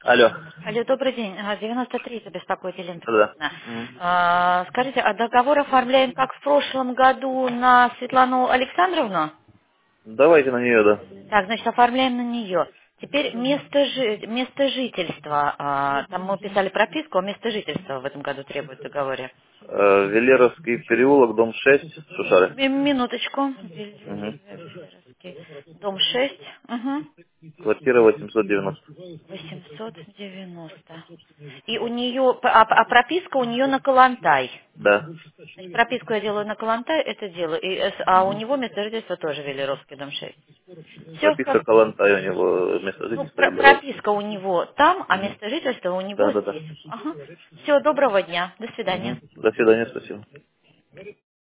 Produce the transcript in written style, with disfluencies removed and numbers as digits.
Алло. Алло, добрый день. 93 беспокоит Елена Да. Петровна. Мгм. Скажите, а договор оформляем, как в прошлом году, на Светлану Александровну? Давайте на нее, да. Так, значит, оформляем на нее. Теперь место жительства. Там мы писали прописку, а место жительства в этом году требует в договоре. Велеровский переулок, дом 6, Шушары. Минуточку. Угу. Дом 6. Угу. Квартира 890. 890. И у нее, а прописка у нее на Калантай. Да. Значит, прописку я делаю на Калантай, это делаю. А у Угу. него место жительства тоже Велеровский, дом 6. Все, Прописка Калантай у него, место ну, жительства Велеровский. прописка у него там, а Угу. место жительства у него Да, да, да. здесь. Ага. Все, доброго дня. До свидания. Угу. До свидания, спасибо.